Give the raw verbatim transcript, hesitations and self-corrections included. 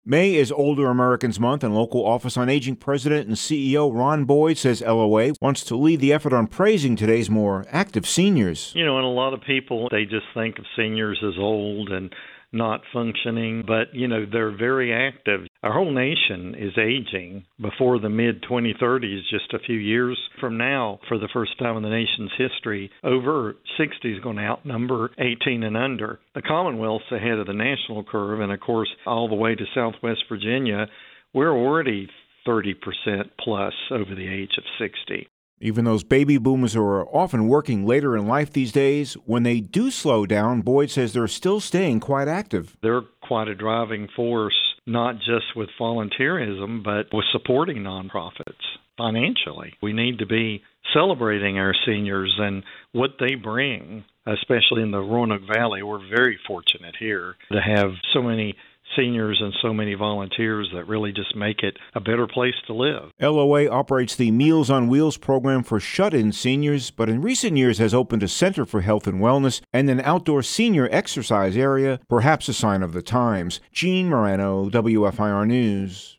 May is Older Americans Month, and local Office on Aging President and C E O Ron Boyd says L O A wants to lead the effort on praising today's more active seniors. You know, and a lot of people, they just think of seniors as old and not functioning, but, you know, they're very active. Our whole nation is aging before the mid twenty thirties, just a few years from now. For the first time in the nation's history, over sixty is going to outnumber eighteen and under. The Commonwealth's ahead of the national curve, and of course, all the way to Southwest Virginia, we're already thirty percent plus over the age of sixty. Even those baby boomers who are often working later in life these days, when they do slow down, Boyd says they're still staying quite active. They're quite a driving force, not just with volunteerism, but with supporting nonprofits financially. We need to be celebrating our seniors and what they bring, especially in the Roanoke Valley. We're very fortunate here to have so many seniors and so many volunteers that really just make it a better place to live. L O A operates the Meals on Wheels program for shut-in seniors, but in recent years has opened a Center for Health and Wellness and an outdoor senior exercise area, perhaps a sign of the times. Gene Morano, W F I R News.